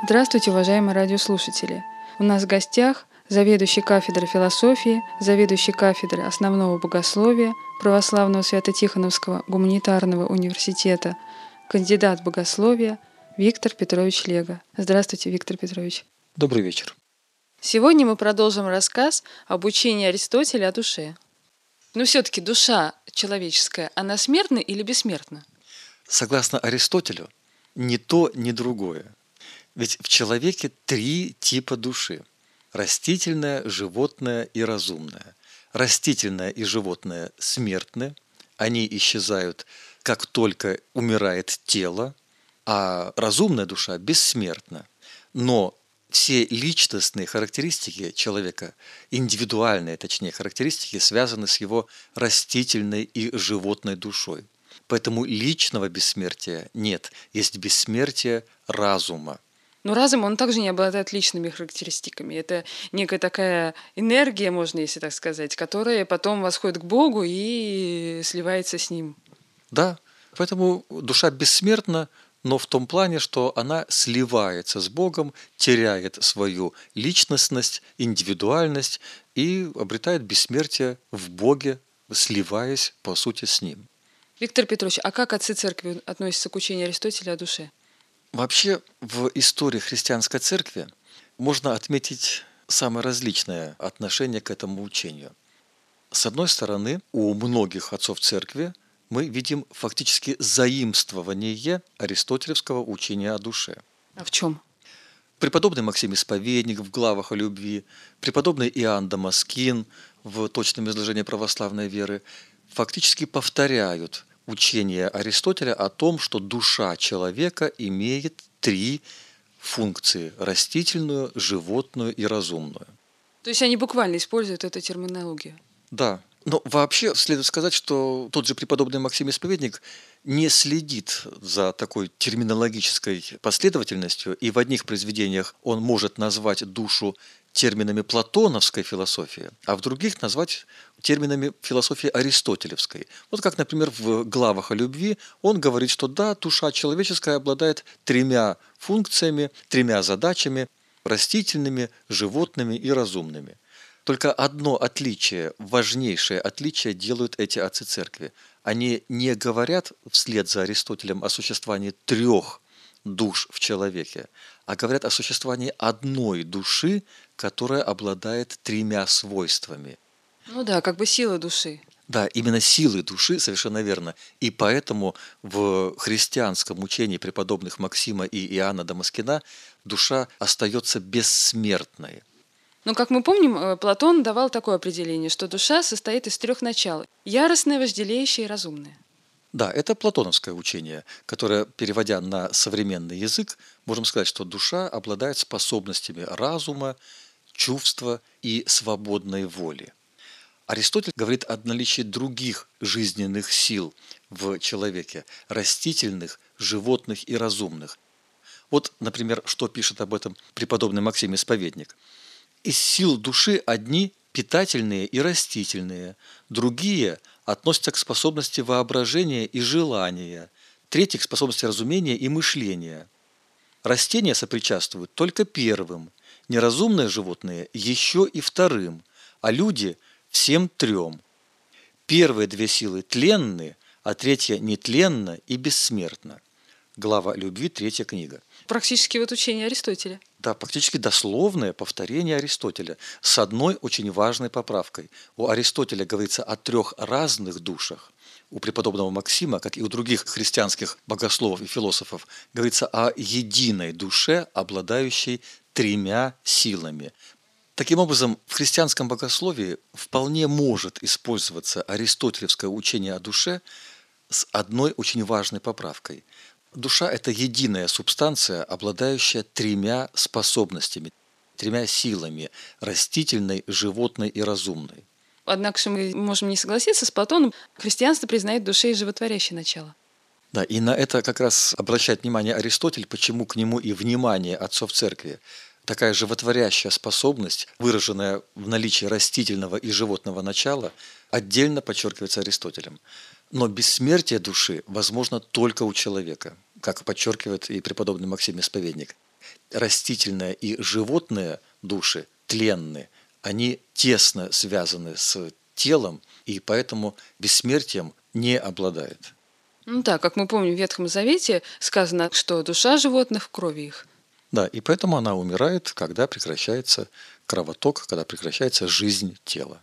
Здравствуйте, уважаемые радиослушатели! У нас в гостях заведующий кафедрой философии, заведующий кафедрой основного богословия Православного Свято-Тихоновского гуманитарного университета, кандидат богословия Виктор Петрович Лего. Здравствуйте, Виктор Петрович. Добрый вечер. Сегодня мы продолжим рассказ об учении Аристотеля о душе. Но все-таки душа человеческая, она смертна или бессмертна? Согласно Аристотелю, ни то, ни другое. Ведь в человеке 3 типа души – растительная, животная и разумная. Растительная и животное смертны, они исчезают, как только умирает тело, а разумная душа бессмертна. Но все личностные характеристики человека, индивидуальные, точнее, характеристики, связаны с его растительной и животной душой. Поэтому личного бессмертия нет, есть бессмертие разума. Но разум, он также не обладает личными характеристиками. Это некая такая энергия, можно, если так сказать, которая потом восходит к Богу и сливается с Ним. Да, поэтому душа бессмертна, но в том плане, что она сливается с Богом, теряет свою личностность, индивидуальность и обретает бессмертие в Боге, сливаясь, по сути, с Ним. Виктор Петрович, а как отцы церкви относятся к учению Аристотеля о душе? Вообще, в истории христианской церкви можно отметить самое различное отношение к этому учению. С одной стороны, у многих отцов церкви мы видим фактически заимствование аристотелевского учения о душе. А в чем? Преподобный Максим Исповедник в главах о любви, преподобный Иоанн Дамаскин в точном изложении православной веры фактически повторяют учение Аристотеля о том, что душа человека имеет 3 функции – растительную, животную и разумную. То есть они буквально используют эту терминологию? Да. Но вообще следует сказать, что тот же преподобный Максим Исповедник не следит за такой терминологической последовательностью, и в одних произведениях он может назвать душу терминами платоновской философии, а в других назвать терминами философии аристотелевской. Вот как, например, в главах о любви он говорит, что да, душа человеческая обладает 3 функциями, 3 задачами – растительными, животными и разумными. Только одно отличие, важнейшее отличие делают эти отцы церкви. Они не говорят вслед за Аристотелем о существовании 3 душ в человеке, а говорят о существовании одной души, которая обладает 3 свойствами. Ну да, как бы сила души. Да, именно силы души, совершенно верно. И поэтому в христианском учении преподобных Максима и Иоанна Дамаскина душа остается бессмертной. Но, как мы помним, Платон давал такое определение, что душа состоит из 3 начал – яростное, вожделеющее и разумное. Да, это платоновское учение, которое, переводя на современный язык, можем сказать, что душа обладает способностями разума, чувства и свободной воли. Аристотель говорит о наличии других жизненных сил в человеке – растительных, животных и разумных. Вот, например, что пишет об этом преподобный Максим Исповедник. Из сил души одни питательные и растительные, другие относятся к способности воображения и желания, третьи к способности разумения и мышления. Растения сопричастствуют только первым, неразумные животные еще и вторым, а люди – всем 3. Первые 2 силы тленны, а третья нетленна и бессмертна. Глава любви, 3 книга. Практически вот учение Аристотеля. Да, практически дословное повторение Аристотеля с одной очень важной поправкой. У Аристотеля говорится о 3 разных душах. У преподобного Максима, как и у других христианских богословов и философов, говорится о единой душе, обладающей 3 силами. Таким образом, в христианском богословии вполне может использоваться аристотелевское учение о душе с одной очень важной поправкой. Душа – это единая субстанция, обладающая 3 способностями, 3 силами – растительной, животной и разумной. Однако же мы можем не согласиться с Платоном. Христианство признает в душе и животворящее начало. Да, и на это как раз обращает внимание Аристотель, почему к нему и внимание отцов церкви. Такая животворящая способность, выраженная в наличии растительного и животного начала, отдельно подчеркивается Аристотелем. Но бессмертие души возможно только у человека, как подчеркивает и преподобный Максим Исповедник. растительные и животные души тленны, они тесно связаны с телом, и поэтому бессмертием не обладает. Ну да, как мы помним, в Ветхом Завете сказано, что душа животных в крови их. Да, и поэтому она умирает, когда прекращается кровоток, когда прекращается жизнь тела.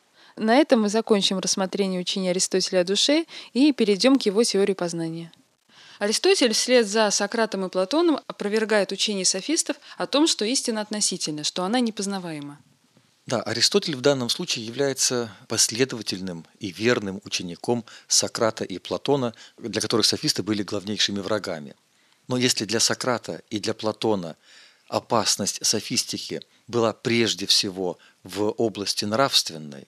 На этом мы закончим рассмотрение учения Аристотеля о душе и перейдем к его теории познания. Аристотель вслед за Сократом и Платоном опровергает учение софистов о том, что истина относительна, что она непознаваема. Да, Аристотель в данном случае является последовательным и верным учеником Сократа и Платона, для которых софисты были главнейшими врагами. Но если для Сократа и для Платона опасность софистики была прежде всего в области нравственной,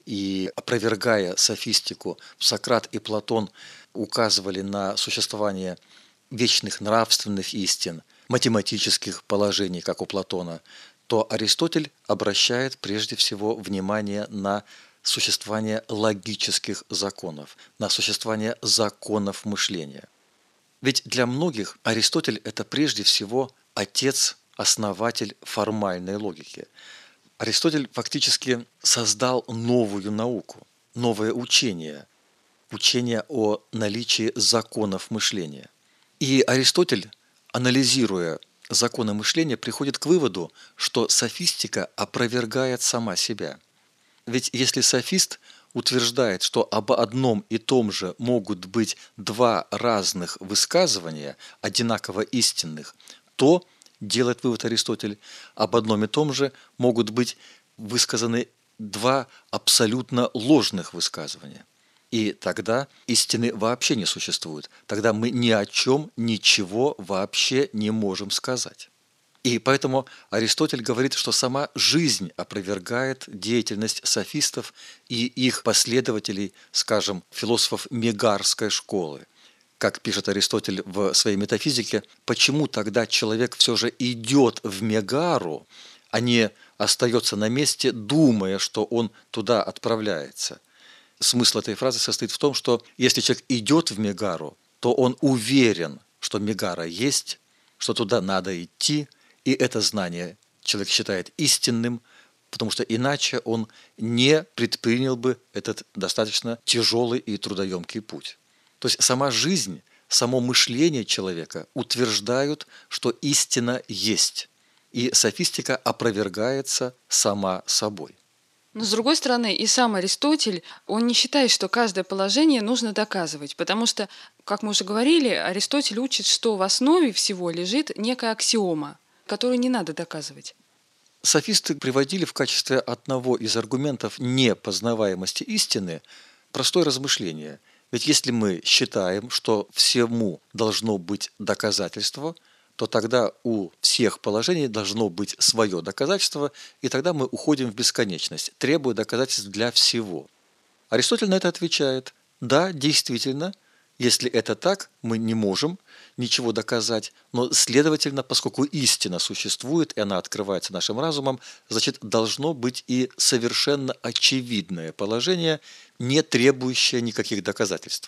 и опровергая софистику, Сократ и Платон указывали на существование вечных нравственных истин, математических положений, как у Платона, то Аристотель обращает прежде всего внимание на существование логических законов, на существование законов мышления. Ведь для многих Аристотель – это прежде всего отец, основатель формальной логики. Аристотель фактически создал новую науку, новое учение, учение о наличии законов мышления. И Аристотель, анализируя законы мышления, приходит к выводу, что софистика опровергает сама себя. Ведь если софист утверждает, что об одном и том же могут быть два разных высказывания, одинаково истинных, то, делает вывод Аристотель, об одном и том же могут быть высказаны два абсолютно ложных высказывания. И тогда истины вообще не существует. Тогда мы ни о чем, ничего вообще не можем сказать. И поэтому Аристотель говорит, что сама жизнь опровергает деятельность софистов и их последователей, скажем, философов мегарской школы. Как пишет Аристотель в своей метафизике, почему тогда человек все же идет в Мегару, а не остается на месте, думая, что он туда отправляется. Смысл этой фразы состоит в том, что если человек идет в Мегару, то он уверен, что Мегара есть, что туда надо идти, и это знание человек считает истинным, потому что иначе он не предпринял бы этот достаточно тяжелый и трудоемкий путь. То есть сама жизнь, само мышление человека утверждают, что истина есть, и софистика опровергается сама собой. Но с другой стороны, и сам Аристотель, он не считает, что каждое положение нужно доказывать, потому что, как мы уже говорили, Аристотель учит, что в основе всего лежит некая аксиома, которую не надо доказывать. Софисты приводили в качестве одного из аргументов непознаваемости истины простое размышление. Ведь если мы считаем, что всему должно быть доказательство, то тогда у всех положений должно быть свое доказательство, и тогда мы уходим в бесконечность, требуя доказательств для всего. Аристотель на это отвечает: да, действительно, если это так, мы не можем ничего доказать, но, следовательно, поскольку истина существует, и она открывается нашим разумом, значит, должно быть и совершенно очевидное положение, не требующее никаких доказательств.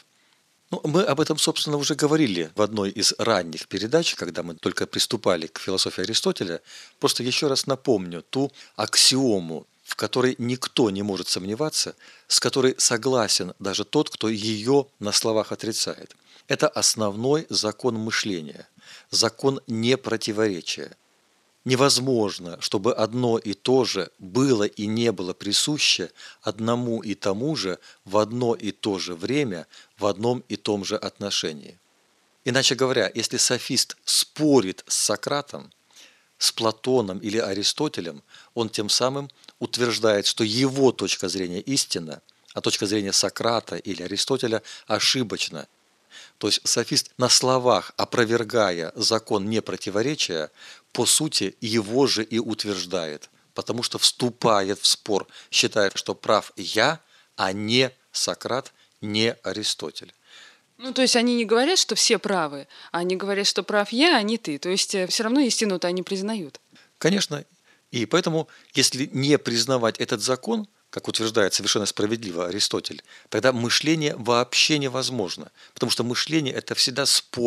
Мы об этом, собственно, уже говорили в одной из ранних передач, когда мы только приступали к философии Аристотеля. Просто еще раз напомню ту аксиому, в которой никто не может сомневаться, с которой согласен даже тот, кто ее на словах отрицает. Это основной закон мышления, закон непротиворечия. Невозможно, чтобы одно и то же было и не было присуще одному и тому же в одно и то же время, в одном и том же отношении. Иначе говоря, если софист спорит с Сократом, с Платоном или Аристотелем, он тем самым утверждает, что его точка зрения истинна, а точка зрения Сократа или Аристотеля ошибочна. То есть софист на словах, опровергая закон непротиворечия, по сути его же и утверждает, потому что вступает в спор, считает, что прав я, а не Сократ, не Аристотель. То есть они не говорят, что все правы, а они говорят, что прав я, а не ты. То есть все равно истину-то они признают. Конечно. И поэтому, если не признавать этот закон, как утверждает совершенно справедливо Аристотель, тогда мышление вообще невозможно. Потому что мышление – это всегда спор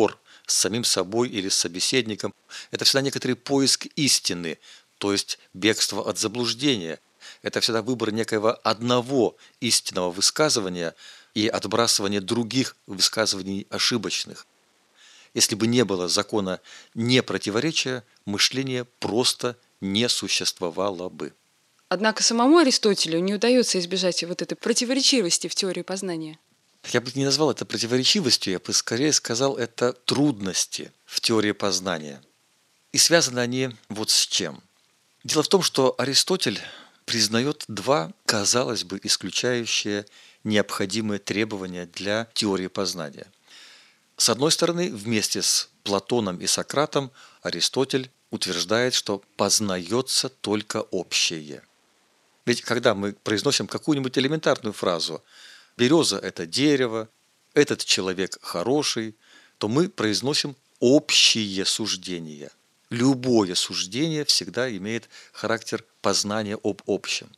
с самим собой или с собеседником. Это всегда некоторый поиск истины, то есть бегство от заблуждения. Это всегда выбор некоего одного истинного высказывания и отбрасывание других высказываний ошибочных. Если бы не было закона непротиворечия, мышление просто не существовало бы. Однако самому Аристотелю не удается избежать вот этой противоречивости в теории познания. Я бы не назвал это противоречивостью, я бы скорее сказал, это трудности в теории познания. И связаны они вот с чем. Дело в том, что Аристотель признает два, казалось бы, исключающие необходимые требования для теории познания. С одной стороны, вместе с Платоном и Сократом Аристотель утверждает, что познается только общее. Ведь когда мы произносим какую-нибудь элементарную фразу «береза – это дерево», «этот человек хороший», то мы произносим общие суждения. Любое суждение всегда имеет характер познания об общем.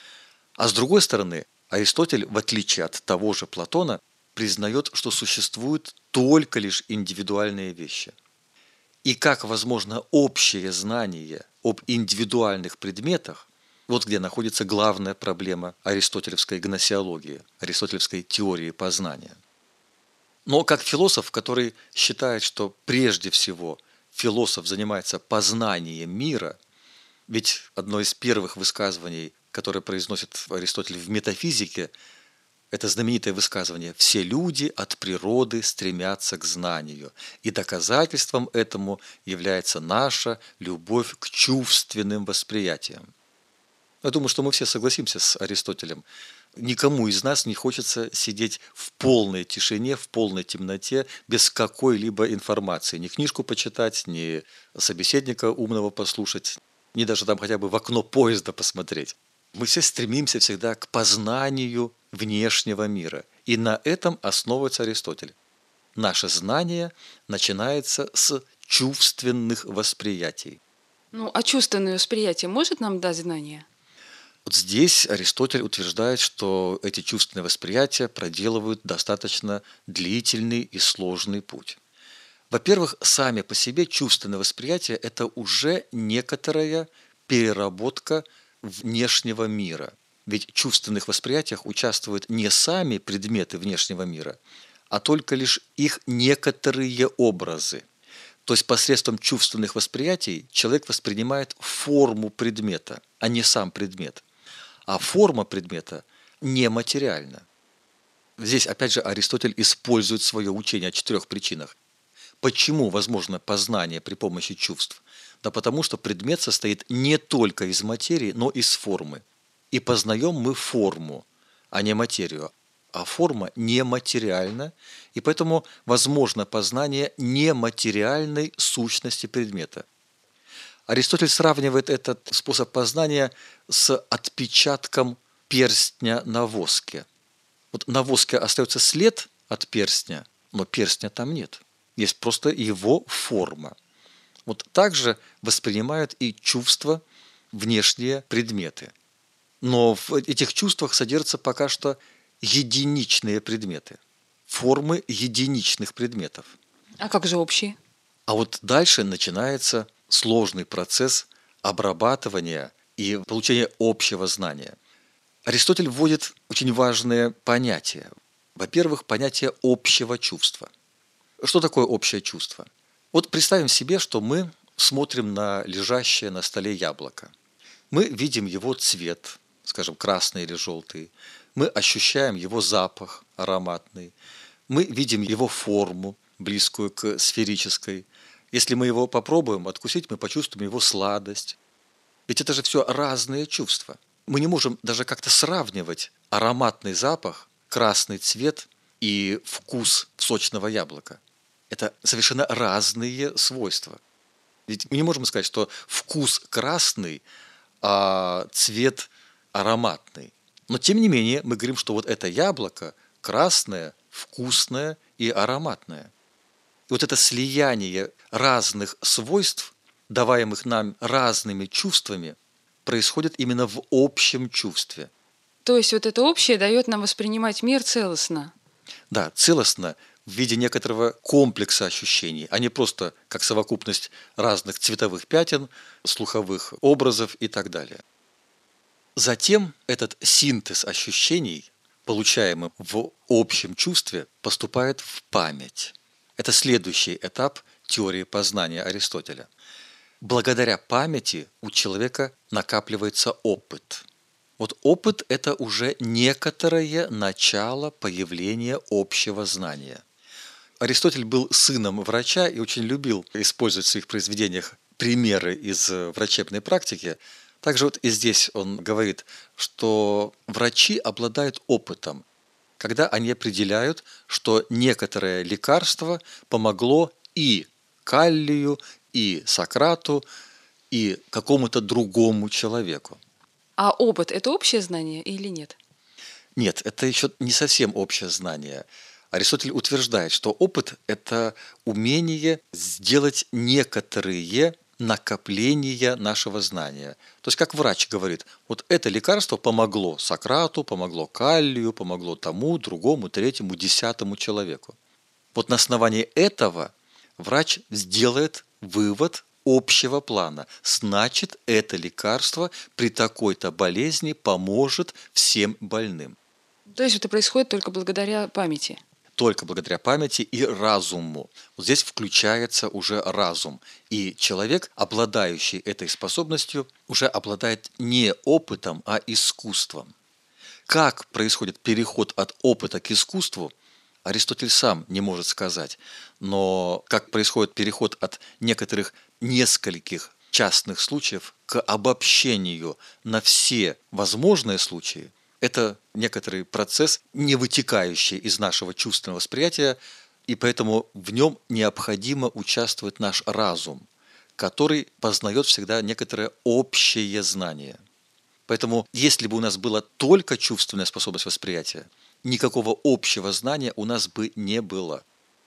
А с другой стороны, Аристотель, в отличие от того же Платона, признает, что существуют только лишь индивидуальные вещи. И как возможно общее знание об индивидуальных предметах, вот где находится главная проблема аристотелевской гносеологии, аристотелевской теории познания. Но как философ, который считает, что прежде всего философ занимается познанием мира, ведь одно из первых высказываний, которое произносит Аристотель в метафизике, это знаменитое высказывание «все люди от природы стремятся к знанию», и доказательством этому является наша любовь к чувственным восприятиям. Я думаю, что мы все согласимся с Аристотелем. Никому из нас не хочется сидеть в полной тишине, в полной темноте, без какой-либо информации. Ни книжку почитать, ни собеседника умного послушать, ни даже там хотя бы в окно поезда посмотреть. Мы все стремимся всегда к познанию внешнего мира. И на этом основывается Аристотель. Наше знание начинается с чувственных восприятий. А чувственное восприятие может нам дать знание? Вот здесь Аристотель утверждает, что эти чувственные восприятия проделывают достаточно длительный и сложный путь. Во-первых, сами по себе чувственные восприятия – это уже некоторая переработка внешнего мира. Ведь в чувственных восприятиях участвуют не сами предметы внешнего мира, а только лишь их некоторые образы. То есть посредством чувственных восприятий человек воспринимает форму предмета, а не сам предмет. А форма предмета нематериальна. Здесь, опять же, Аристотель использует свое учение о 4 причинах. Почему возможно познание при помощи чувств? Да потому что предмет состоит не только из материи, но и из формы. И познаем мы форму, а не материю. А форма нематериальна, и поэтому возможно познание нематериальной сущности предмета. Аристотель сравнивает этот способ познания с отпечатком перстня на воске. Вот на воске остается след от перстня, но перстня там нет. Есть просто его форма. Вот так же воспринимают и чувства внешние предметы. Но в этих чувствах содержатся пока что единичные предметы, формы единичных предметов. А как же общие? А вот дальше начинается сложный процесс обрабатывания и получения общего знания. Аристотель вводит очень важные понятия. Во-первых, понятие общего чувства. Что такое общее чувство? Вот представим себе, что мы смотрим на лежащее на столе яблоко. Мы видим его цвет, скажем, красный или желтый. Мы ощущаем его запах ароматный. Мы видим его форму, близкую к сферической. Если мы его попробуем откусить, мы почувствуем его сладость. Ведь это же все разные чувства. Мы не можем даже как-то сравнивать ароматный запах, красный цвет и вкус сочного яблока. Это совершенно разные свойства. Ведь мы не можем сказать, что вкус красный, а цвет ароматный. Но тем не менее мы говорим, что вот это яблоко красное, вкусное и ароматное. И вот это слияние разных свойств, даваемых нам разными чувствами, происходит именно в общем чувстве. То есть вот это общее дает нам воспринимать мир целостно. Да, целостно в виде некоторого комплекса ощущений, а не просто как совокупность разных цветовых пятен, слуховых образов и так далее. Затем этот синтез ощущений, получаемый в общем чувстве, поступает в память. Это следующий этап теории познания Аристотеля. Благодаря памяти у человека накапливается опыт. Вот опыт – это уже некоторое начало появления общего знания. Аристотель был сыном врача и очень любил использовать в своих произведениях примеры из врачебной практики. Также вот и здесь он говорит, что врачи обладают опытом, когда они определяют, что некоторое лекарство помогло и Каллию, и Сократу, и какому-то другому человеку. А опыт – это общее знание или нет? Нет, это еще не совсем общее знание. Аристотель утверждает, что опыт – это умение сделать некоторые накопления нашего знания. То есть, как врач говорит, вот это лекарство помогло Сократу, помогло Каллию, помогло тому, другому, третьему, 10-му человеку. Вот на основании этого врач сделает вывод общего плана. Значит, это лекарство при такой-то болезни поможет всем больным. То есть это происходит только благодаря памяти? Только благодаря памяти и разуму. Вот здесь включается уже разум. И человек, обладающий этой способностью, уже обладает не опытом, а искусством. Как происходит переход от опыта к искусству, Аристотель сам не может сказать. Но как происходит переход от некоторых нескольких частных случаев к обобщению на все возможные случаи, это некоторый процесс, не вытекающий из нашего чувственного восприятия, и поэтому в нем необходимо участвовать наш разум, который познает всегда некоторое общее знание. Поэтому, если бы у нас была только чувственная способность восприятия, никакого общего знания у нас бы не было.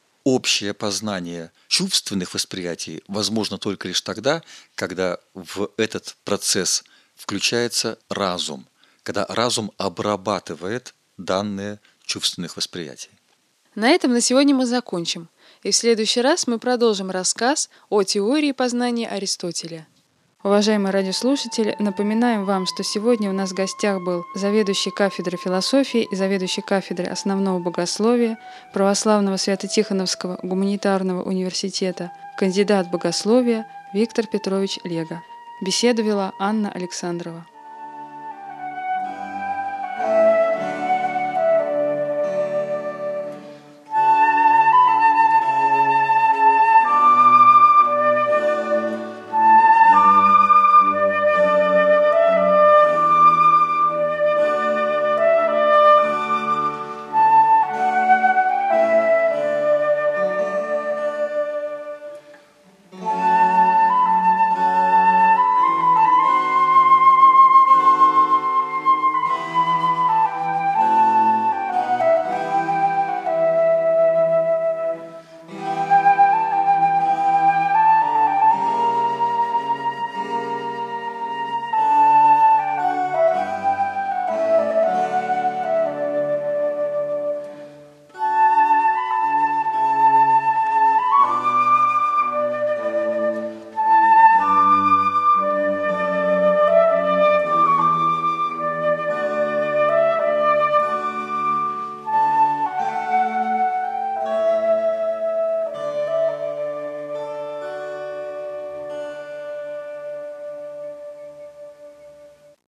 Общее познание чувственных восприятий возможно только лишь тогда, когда в этот процесс включается разум, когда разум обрабатывает данные чувственных восприятий. На этом на сегодня мы закончим. И в следующий раз мы продолжим рассказ о теории познания Аристотеля. Уважаемые радиослушатели, напоминаем вам, что сегодня у нас в гостях был заведующий кафедрой философии и заведующий кафедрой основного богословия Православного Свято-Тихоновского гуманитарного университета, кандидат богословия Виктор Петрович Лего. Беседу вела Анна Александрова.